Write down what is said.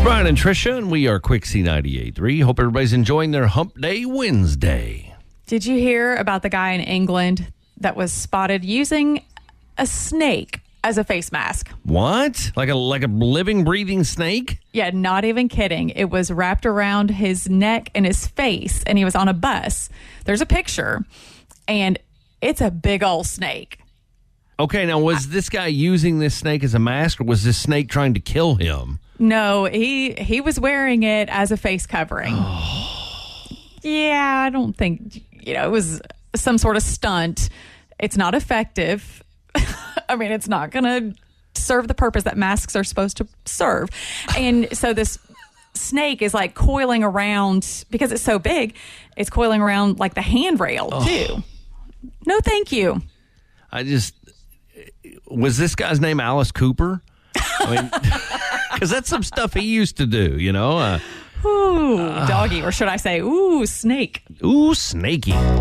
Brian and Tricia, and we are Quick C98.3. Hope everybody's enjoying their Hump Day Wednesday. Did you hear about the guy in England that was spotted using a snake as a face mask? What? Like a living, breathing snake? Yeah, not even kidding. It was wrapped around his neck and his face, and he was on a bus. There's a picture, and it's a big old snake. Okay, now was this guy using this snake as a mask, or was this snake trying to kill him? No, he was wearing it as a face covering. Yeah, I don't think, it was some sort of stunt. It's not effective. I mean, it's not going to serve the purpose that masks are supposed to serve. And so this snake is like coiling around, because it's so big, it's coiling around like the handrail too. No, thank you. Was this guy's name Alice Cooper? I mean, because that's some stuff he used to do, Ooh, doggy, or should I say, ooh, snake. Ooh, snaky.